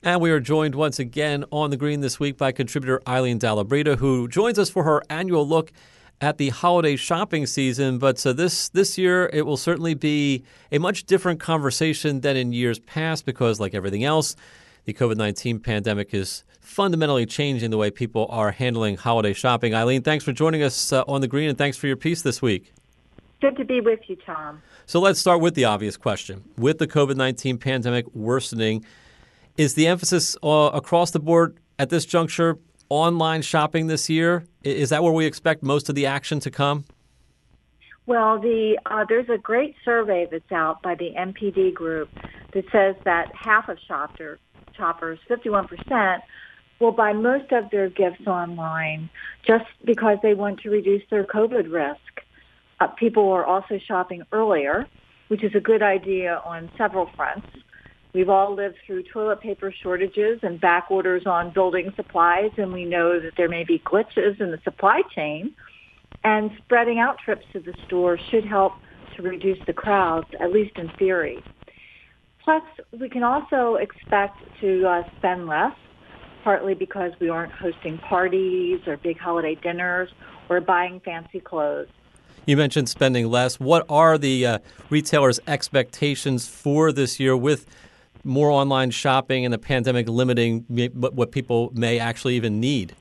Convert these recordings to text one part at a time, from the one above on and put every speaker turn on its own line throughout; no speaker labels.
And we are joined once again on the Green this week by contributor Eileen Dalabrita, who joins us for her annual look at the holiday shopping season. But this year, it will certainly be a much different conversation than in years past because, like everything else, the COVID-19 pandemic is fundamentally changing the way people are handling holiday shopping. Eileen, thanks for joining us on the Green, and thanks for your piece this week.
Good to be with you, Tom.
So let's start with the obvious question. With the COVID-19 pandemic worsening, is the emphasis across the board at this juncture online shopping this year? Is that where we expect most of the action to come?
Well, there's a great survey that's out by the NPD group that says that half of shoppers, 51%, will buy most of their gifts online just because they want to reduce their COVID risk. People are also shopping earlier, which is a good idea on several fronts. We've all lived through toilet paper shortages and back orders on building supplies, and we know that there may be glitches in the supply chain. And spreading out trips to the store should help to reduce the crowds, at least in theory. Plus, we can also expect to spend less, partly because we aren't hosting parties or big holiday dinners or buying fancy clothes.
You mentioned spending less. What are the retailers' expectations for this year with more online shopping and the pandemic limiting what people may actually even need?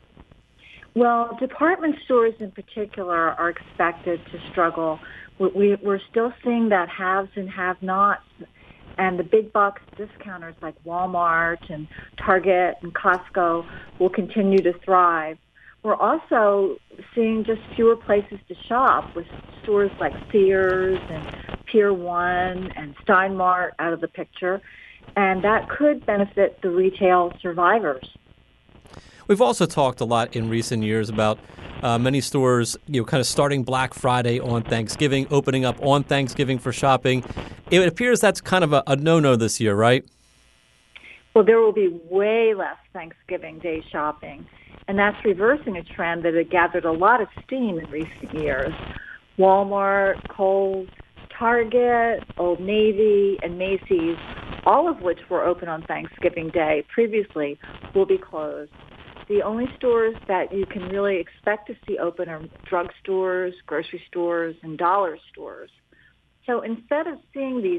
Well, department stores in particular are expected to struggle. We're still seeing that haves and have-nots, and the big box discounters like Walmart and Target and Costco will continue to thrive. We're also seeing just fewer places to shop with stores like Sears and Pier 1 and Stein Mart out of the picture, and that could benefit the retail survivors.
We've also talked a lot in recent years about many stores, kind of starting Black Friday on Thanksgiving, opening up on Thanksgiving for shopping. It appears that's kind of a no-no this year, right?
Well, there will be way less Thanksgiving Day shopping, and that's reversing a trend that had gathered a lot of steam in recent years. Walmart, Kohl's, Target, Old Navy, and Macy's, all of which were open on Thanksgiving Day previously, will be closed. The only stores that you can really expect to see open are drugstores, grocery stores, and dollar stores. So instead of seeing these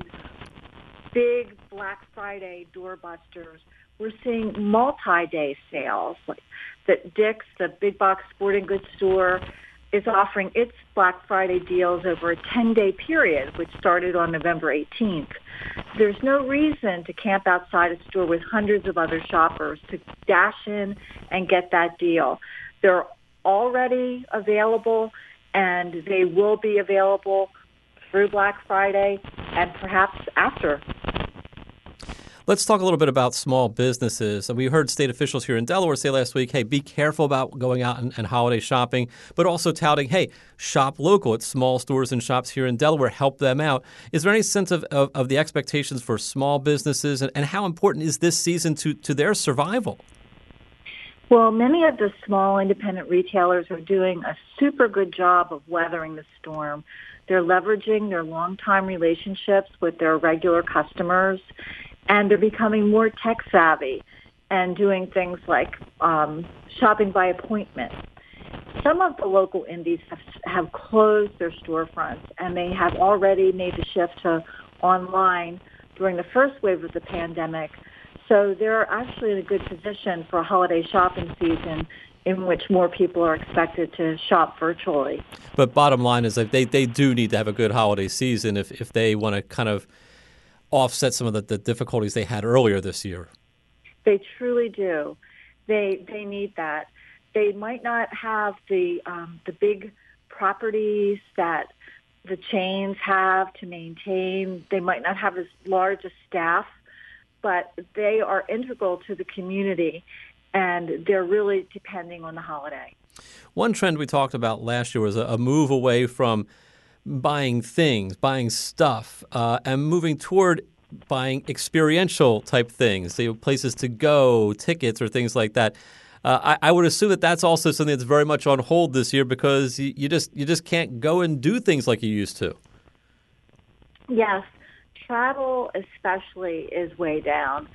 big Black Friday doorbusters, we're seeing multi-day sales. Like that Dick's, the big box sporting goods store, is offering its Black Friday deals over a 10-day period, which started on November 18th. There's no reason to camp outside a store with hundreds of other shoppers to dash in and get that deal. They're already available, and they will be available through Black Friday and perhaps after.
Let's talk a little bit about small businesses. We heard state officials here in Delaware say last week, hey, be careful about going out and holiday shopping, but also touting, hey, shop local at small stores and shops here in Delaware. Help them out. Is there any sense of the expectations for small businesses, and how important is this season to their survival?
Well, many of the small independent retailers are doing a super good job of weathering the storm. They're leveraging their longtime relationships with their regular customers, and they're becoming more tech savvy and doing things like shopping by appointment. Some of the local indies have closed their storefronts, and they have already made the shift to online during the first wave of the pandemic. So they're actually in a good position for a holiday shopping season in which more people are expected to shop virtually.
But bottom line is that they do need to have a good holiday season if they want to kind of offset some of the difficulties they had earlier this year.
They truly do. They need that. They might not have the big properties that the chains have to maintain. They might not have as large a staff, but they are integral to the community, and they're really depending on the holiday.
One trend we talked about last year was a move away from buying things, buying stuff, and moving toward buying experiential type things, places to go, tickets, or things like that. I would assume that that's also something that's very much on hold this year because you just can't go and do things like you used to.
Yes, travel especially is way down.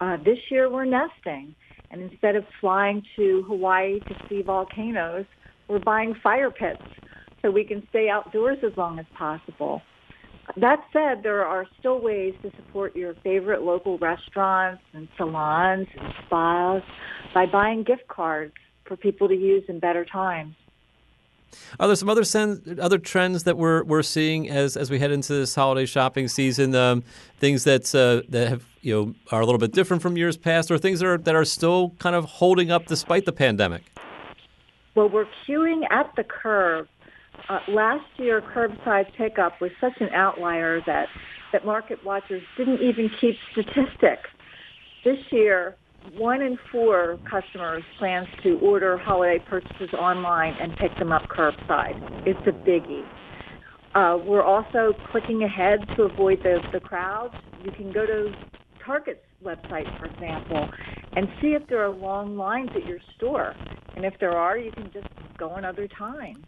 This year we're nesting, and instead of flying to Hawaii to see volcanoes, we're buying fire pits so we can stay outdoors as long as possible. That said, there are still ways to support your favorite local restaurants and salons and spas by buying gift cards for people to use in better times.
Are there some other trends that we're seeing as we head into this holiday shopping season? Things that have are a little bit different from years past, or things that are still kind of holding up despite the pandemic?
Well, we're queuing at the curb. Last year, curbside pickup was such an outlier that market watchers didn't even keep statistics. This year, 1 in 4 customers plans to order holiday purchases online and pick them up curbside. It's a biggie. We're also clicking ahead to avoid the crowds. You can go to Target's website, for example, and see if there are long lines at your store. And if there are, you can just go another time.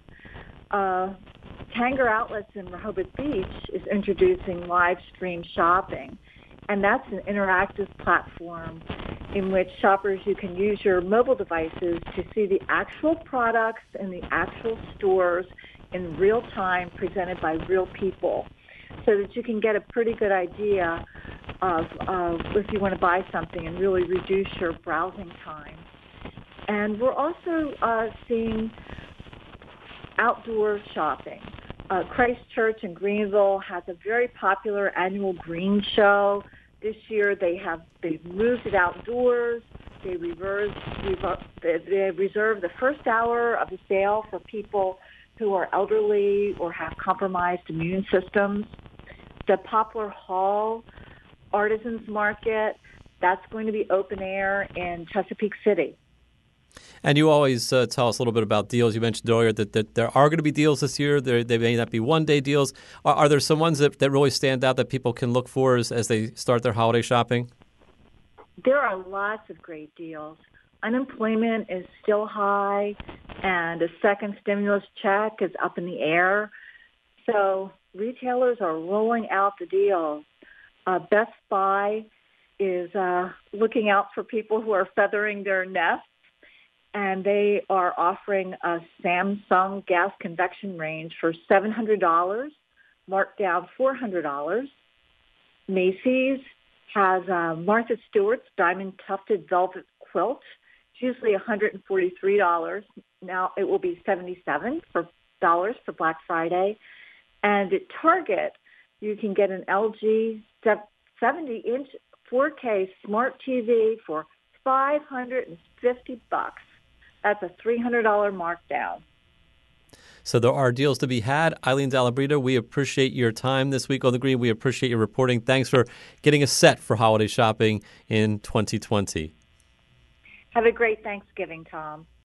Tanger Outlets in Rehoboth Beach is introducing live stream shopping, and that's an interactive platform in which shoppers, you can use your mobile devices to see the actual products in the actual stores in real time presented by real people, so that you can get a pretty good idea of if you want to buy something and really reduce your browsing time. And we're also seeing outdoor shopping. Christchurch in Greenville has a very popular annual green show. This year they've moved it outdoors. They reserve the first hour of the sale for people who are elderly or have compromised immune systems. The Poplar Hall Artisans Market, that's going to be open air in Chesapeake City.
And you always tell us a little bit about deals. You mentioned earlier that there are going to be deals this year. They may not be one-day deals. Are there some ones that really stand out that people can look for as they start their holiday shopping?
There are lots of great deals. Unemployment is still high, and a second stimulus check is up in the air. So retailers are rolling out the deals. Best Buy is looking out for people who are feathering their nests, and they are offering a Samsung gas convection range for $700, marked down $400. Macy's has Martha Stewart's diamond tufted velvet quilt. It's usually $143. Now it will be $77 for Black Friday. And at Target, you can get an LG 70-inch 4K smart TV for $550. That's a $300 markdown.
So there are deals to be had. Eileen Dalla Brita, we appreciate your time this week on The Green. We appreciate your reporting. Thanks for getting us set for holiday shopping in 2020.
Have a great Thanksgiving, Tom.